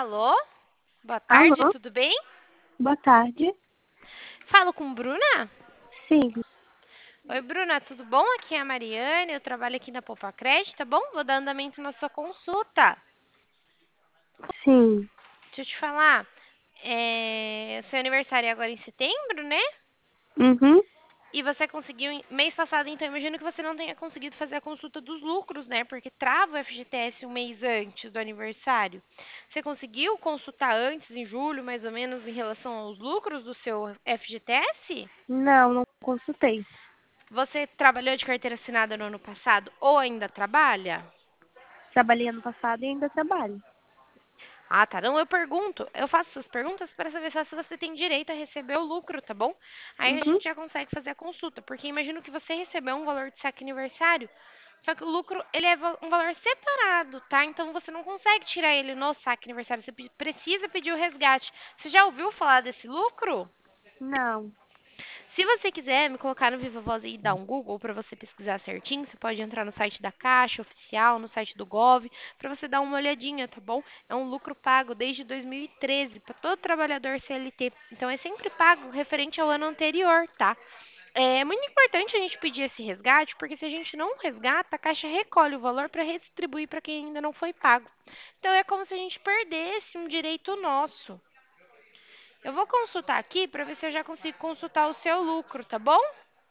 Alô? Boa tarde, Alô, tudo bem? boa tarde. Falo com Bruna? Sim, Oi, Bruna, tudo bom? Aqui é a Mariane, eu trabalho aqui na Poupa Crédito, tá bom? Vou dar andamento na sua consulta. sim. Deixa eu te falar, seu aniversário é agora em setembro, né? Uhum. E você conseguiu mês passado, então imagino que você não tenha conseguido fazer a consulta dos lucros, né? Porque trava o FGTS um mês antes do aniversário. Você conseguiu consultar antes, em julho, mais ou menos, em relação aos lucros do seu FGTS? Não consultei. Você trabalhou de carteira assinada no ano passado ou ainda trabalha? Trabalhei ano passado e ainda trabalho. Ah, tá. Não, eu pergunto. Eu faço essas perguntas para saber se você tem direito a receber o lucro, tá bom? Aí a Uhum. gente já consegue fazer a consulta, porque imagino que você recebeu um valor de saque aniversário, só que o lucro, ele é um valor separado, tá? Então você não consegue tirar ele no saque aniversário, você precisa pedir o resgate. Você já ouviu falar desse lucro? Não. Se você quiser me colocar no Viva Voz e dar um Google para você pesquisar certinho, você pode entrar no site da Caixa oficial, no site do Gov, para você dar uma olhadinha, tá bom? É um lucro pago desde 2013 para todo trabalhador CLT. Então é sempre pago referente ao ano anterior, tá? É muito importante a gente pedir esse resgate, porque se a gente não resgata, a Caixa recolhe o valor para redistribuir para quem ainda não foi pago. Então é como se a gente perdesse um direito nosso. Eu vou consultar aqui para ver se eu já consigo consultar o seu lucro, tá bom?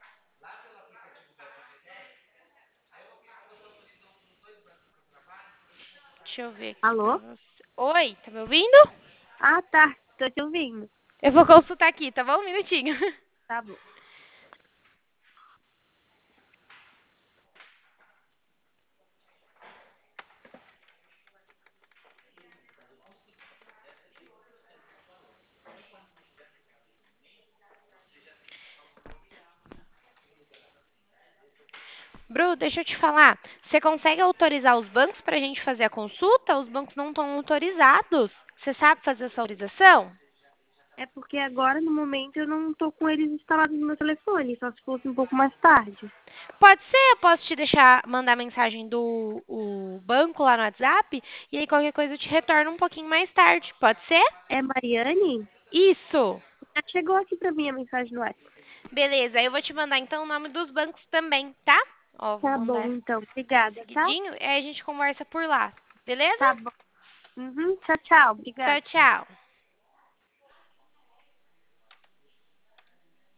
Deixa eu ver aqui pra Alô? você. Oi, tá me ouvindo? Ah, tá. Tô te ouvindo. Eu vou consultar aqui, tá bom? Um minutinho. Tá bom. Bru, deixa eu te falar. Você consegue autorizar os bancos pra gente fazer a consulta? Os bancos não estão autorizados. Você sabe fazer essa autorização? É porque agora, no momento, eu não tô com eles instalados no meu telefone, só se fosse um pouco mais tarde. Pode ser, eu posso te deixar mandar mensagem do o banco lá no WhatsApp e aí qualquer coisa eu te retorno um pouquinho mais tarde. Pode ser? É Mariane? Isso. Já chegou aqui pra mim a mensagem no WhatsApp. Beleza, eu vou te mandar então o nome dos bancos também, tá? Ó, vou Tá bom, mandar então. Obrigada, tá? seguidinho e aí a gente conversa por lá. Beleza? Tá bom. Uhum. Tchau, tchau. Tchau, Obrigada. tchau.